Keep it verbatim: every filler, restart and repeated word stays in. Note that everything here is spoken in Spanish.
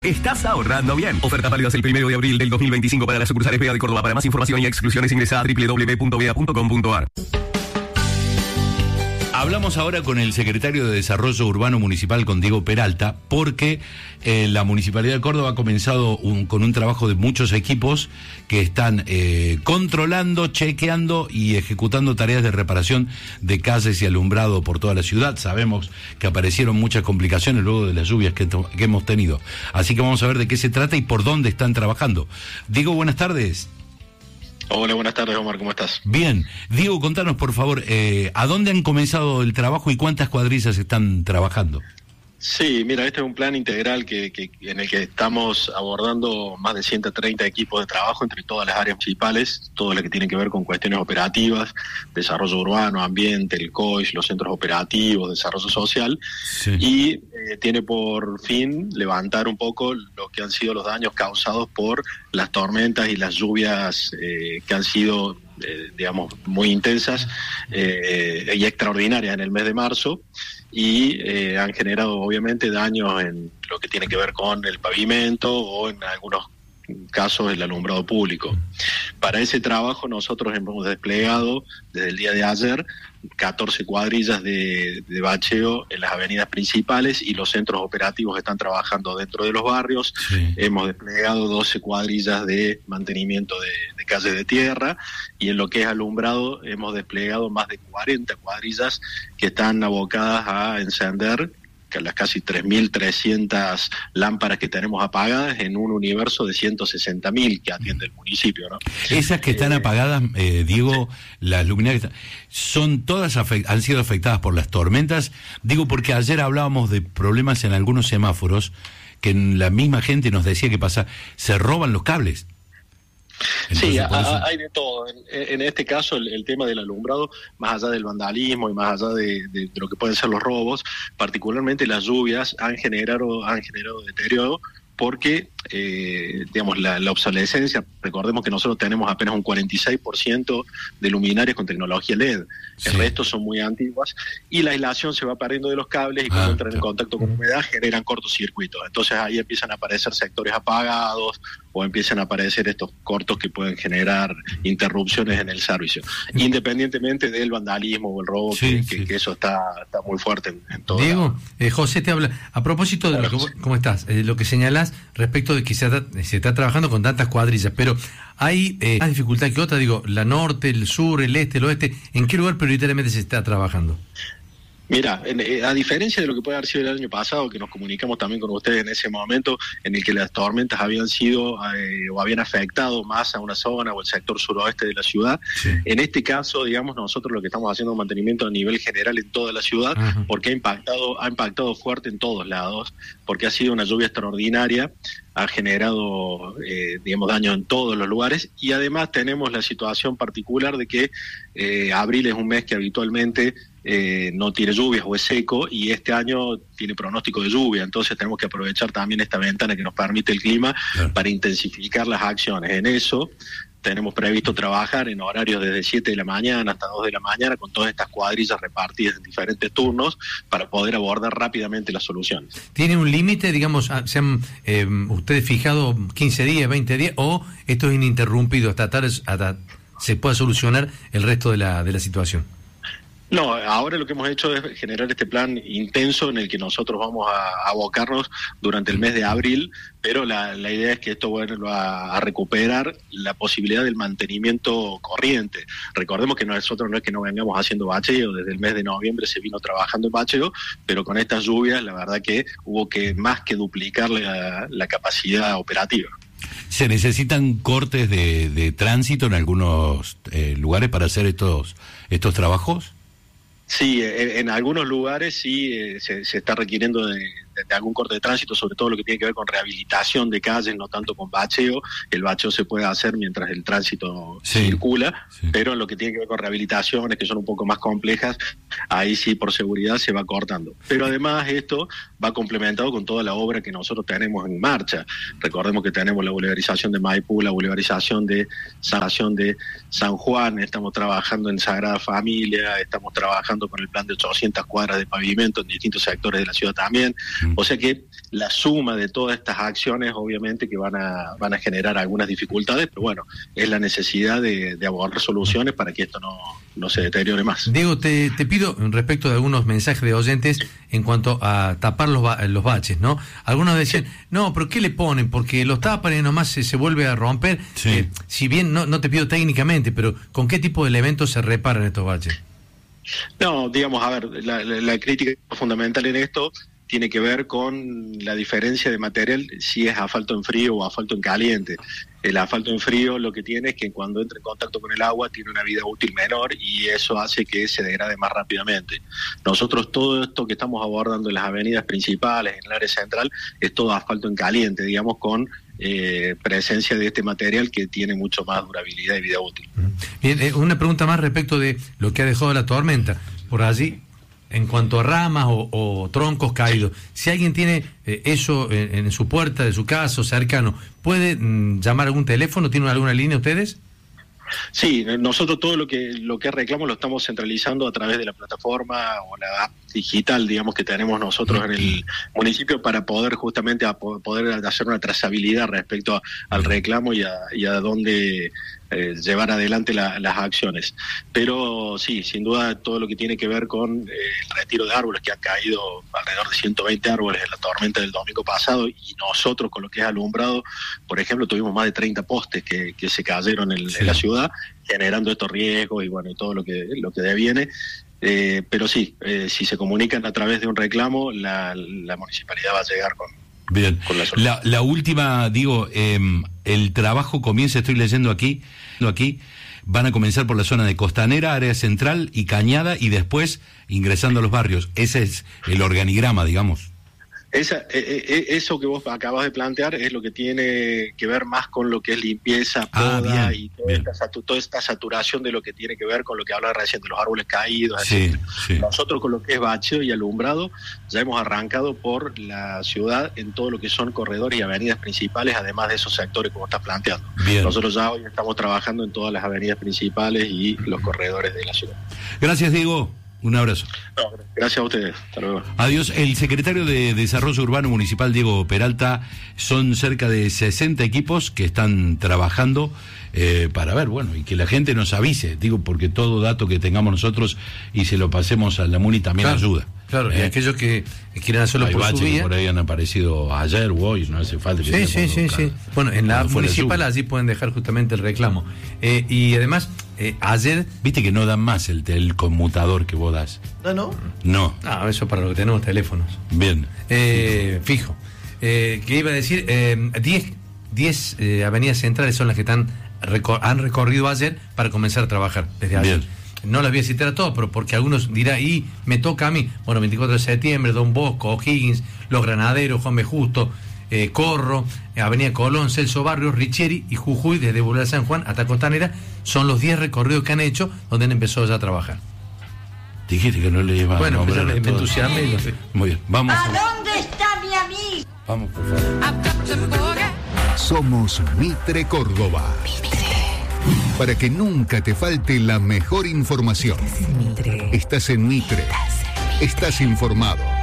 Estás ahorrando bien. Ofertas válidas el primero de abril del dos mil veinticinco para las sucursales B E A de Córdoba. Para más información y exclusiones ingresa a doble u doble u doble u punto b e a punto com punto a r. Hablamos ahora con el secretario de Desarrollo Urbano Municipal, con Diego Peralta, porque eh, la Municipalidad de Córdoba ha comenzado un, con un trabajo de muchos equipos que están eh, controlando, chequeando y ejecutando tareas de reparación de calles y alumbrado por toda la ciudad. Sabemos que aparecieron muchas complicaciones luego de las lluvias que, to- que hemos tenido. Así que vamos a ver de qué se trata y por dónde están trabajando. Diego, buenas tardes. Hola, buenas tardes, Omar, ¿cómo estás? Bien. Diego, contanos, por favor, eh, ¿a dónde han comenzado el trabajo y cuántas cuadrillas están trabajando? Sí, mira, este es un plan integral que, que en el que estamos abordando más de ciento treinta equipos de trabajo entre todas las áreas municipales, todo lo que tiene que ver con cuestiones operativas, desarrollo urbano, ambiente, el C O I S, los centros operativos, desarrollo social, sí. y eh, tiene por fin levantar un poco lo que han sido los daños causados por las tormentas y las lluvias eh, que han sido, eh, digamos, muy intensas eh, y extraordinarias en el mes de marzo. Y eh, han generado obviamente daños en lo que tiene que ver con el pavimento o en algunos casos el alumbrado público. Para ese trabajo nosotros hemos desplegado desde el día de ayer catorce cuadrillas de, de bacheo en las avenidas principales y los centros operativos están trabajando dentro de los barrios. Sí. Hemos desplegado doce cuadrillas de mantenimiento de, de calles de tierra y en lo que es alumbrado hemos desplegado más de cuarenta cuadrillas que están abocadas a encender las casi tres mil trescientas lámparas que tenemos apagadas en un universo de ciento sesenta mil que atiende el municipio, ¿no? Esas que están eh, apagadas, eh, Diego, sí. las luminarias, ¿son todas afect- han sido afectadas por las tormentas? Digo, porque ayer hablábamos de problemas en algunos semáforos que la misma gente nos decía que pasa, se roban los cables. Entonces, sí, a, hay de todo. En, en este caso, el, el tema del alumbrado, más allá del vandalismo y más allá de, de, de lo que pueden ser los robos, particularmente las lluvias han generado, han generado deterioro porque, eh, digamos, la, la obsolescencia, recordemos que nosotros tenemos apenas un cuarenta y seis por ciento de luminarias con tecnología L E D, sí. El resto son muy antiguas, y la aislación se va perdiendo de los cables y cuando ah, entran en contacto con humedad generan cortocircuitos, entonces ahí empiezan a aparecer sectores apagados o empiezan a aparecer estos cortos que pueden generar interrupciones en el servicio, independientemente del vandalismo o el robo, sí, que, sí. Que, que eso está, está muy fuerte en, en todo. Diego, eh, José te habla, a propósito de Hola, lo que, ¿cómo estás? Eh, lo que señalás respecto de que se está, se está trabajando con tantas cuadrillas, pero hay eh, más dificultad que otra, digo, la norte, el sur, el este, el oeste, ¿en qué lugar prioritariamente se está trabajando? Mira, en, eh, a diferencia de lo que puede haber sido el año pasado, que nos comunicamos también con ustedes en ese momento, en el que las tormentas habían sido eh, o habían afectado más a una zona o el sector suroeste de la ciudad, sí. En este caso, digamos, nosotros lo que estamos haciendo es un mantenimiento a nivel general en toda la ciudad, uh-huh. porque ha impactado, ha impactado fuerte en todos lados, porque ha sido una lluvia extraordinaria, ha generado, eh, digamos, daño en todos los lugares, y además tenemos la situación particular de que eh, abril es un mes que habitualmente Eh, no tiene lluvias o es seco, y este año tiene pronóstico de lluvia, entonces tenemos que aprovechar también esta ventana que nos permite el clima, claro, para intensificar las acciones. En eso tenemos previsto trabajar en horarios desde siete de la mañana hasta dos de la mañana con todas estas cuadrillas repartidas en diferentes turnos para poder abordar rápidamente las soluciones. ¿Tiene un límite, digamos, se han eh, ustedes fijado quince días, veinte días, o esto es ininterrumpido hasta tal hasta se pueda solucionar el resto de la de la situación? No, ahora lo que hemos hecho es generar este plan intenso en el que nosotros vamos a, a abocarnos durante el mes de abril, pero la, la idea es que esto vuelva a, a recuperar la posibilidad del mantenimiento corriente. Recordemos que nosotros no es que no vengamos haciendo bacheo, desde el mes de noviembre se vino trabajando en bacheo, pero con estas lluvias la verdad que hubo que más que duplicar la, la capacidad operativa. ¿Se necesitan cortes de, de tránsito en algunos eh, lugares para hacer estos, estos trabajos? Sí, en, en algunos lugares sí eh, se, se está requiriendo de, de, de algún corte de tránsito, sobre todo lo que tiene que ver con rehabilitación de calles, no tanto con bacheo. El bacheo se puede hacer mientras el tránsito sí, circula, sí. Pero en lo que tiene que ver con rehabilitaciones, que son un poco más complejas, ahí sí por seguridad se va cortando. Pero además esto va complementado con toda la obra que nosotros tenemos en marcha. Recordemos que tenemos la bolivarización de Maipú, la bolivarización de Sanación de San Juan, estamos trabajando en Sagrada Familia, estamos trabajando con el plan de ochocientas cuadras de pavimento en distintos sectores de la ciudad también. Uh-huh. O sea que la suma de todas estas acciones obviamente que van a van a generar algunas dificultades, pero bueno, es la necesidad de, de abordar soluciones para que esto no, no se deteriore más. Diego, te, te pido respecto de algunos mensajes de oyentes en cuanto a tapar los, ba- los baches, ¿no? Algunos decían, sí. no, pero ¿qué le ponen? Porque los tapan y nomás se, se vuelve a romper. Sí. Eh, si bien no, no te pido técnicamente, pero ¿con qué tipo de elementos se reparan estos baches? No, digamos, a ver, la, la, la crítica fundamental en esto tiene que ver con la diferencia de material, si es asfalto en frío o asfalto en caliente. El asfalto en frío lo que tiene es que cuando entra en contacto con el agua tiene una vida útil menor y eso hace que se degrade más rápidamente. Nosotros todo esto que estamos abordando en las avenidas principales, en el área central, es todo asfalto en caliente, digamos, con eh, presencia de este material que tiene mucho más durabilidad y vida útil. Bien, eh, una pregunta más respecto de lo que ha dejado la tormenta. Por allí, en cuanto a ramas o, o troncos caídos, si alguien tiene eh, eso en, en su puerta de su casa o cercano, ¿puede mm, llamar a algún teléfono? ¿Tienen alguna línea ustedes? Sí, nosotros todo lo que lo que reclamo lo estamos centralizando a través de la plataforma o la app digital, digamos, que tenemos nosotros en el municipio para poder justamente a poder hacer una trazabilidad respecto a, al reclamo y a, y a dónde eh, llevar adelante la, las acciones. Pero sí, sin duda todo lo que tiene que ver con eh, el retiro de árboles, que han caído alrededor de ciento veinte árboles en la tormenta del domingo pasado, y nosotros con lo que es alumbrado, por ejemplo, tuvimos más de treinta postes que, que se cayeron en, sí. en la ciudad, generando estos riesgos y bueno, y todo lo que, lo que deviene. Eh, pero sí, eh, si se comunican a través de un reclamo, la, la municipalidad va a llegar con, Bien. con la solución. La, la última, digo, eh, el trabajo comienza, estoy leyendo aquí, aquí, van a comenzar por la zona de Costanera, área central y Cañada, y después ingresando a los barrios. Ese es el organigrama, digamos. Esa, eh, eh, eso que vos acabas de plantear es lo que tiene que ver más con lo que es limpieza, poda, ah, y toda esta, toda esta saturación de lo que tiene que ver con lo que hablaba recién de los árboles caídos. Sí, sí. Nosotros con lo que es bacheo y alumbrado ya hemos arrancado por la ciudad en todo lo que son corredores y avenidas principales, además de esos sectores como estás planteando. Bien. Nosotros ya hoy estamos trabajando en todas las avenidas principales y los corredores de la ciudad. Gracias, Diego. Un abrazo. No, gracias a ustedes. Hasta luego. Adiós. El secretario de Desarrollo Urbano Municipal, Diego Peralta, son cerca de sesenta equipos que están trabajando eh, para ver, bueno, y que la gente nos avise, digo, porque todo dato que tengamos nosotros y se lo pasemos a la MUNI también claro, ayuda. Claro, ¿eh? y aquellos que quieran hacerlo Hay por su vía. Que por ahí han aparecido ayer o hoy, no hace falta que Sí, sí, sí, sí. Bueno, en la municipal allí pueden dejar justamente el reclamo. Eh, y además, eh, ayer... Viste que no dan más el, el conmutador que vos das. ¿No, no? No. Ah, eso para lo que tenemos teléfonos. Bien. Eh, fijo. Eh, ¿Qué iba a decir? diez eh, avenidas centrales son las que están recor- han recorrido ayer para comenzar a trabajar desde ayer. Bien. No las voy a citar a todos, pero porque algunos dirán, y me toca a mí. Bueno, veinticuatro de septiembre, Don Bosco, O'Higgins, Los Granaderos, Juan B. Justo, eh, Corro, Avenida Colón, Celso Barrios, Richieri y Jujuy, desde Boulevard San Juan hasta Costanera, son los diez recorridos que han hecho donde han empezado ya a trabajar. Dijiste que no le iba a bueno, nombrar me, a me todos. entusiasmé y lo sé. Muy bien, vamos. ¿A dónde está mi amigo? Vamos, por favor. Somos Mitre Córdoba. Mitre. Para que nunca te falte la mejor información. Estás en Mitre. Estás en Mitre. Estás informado.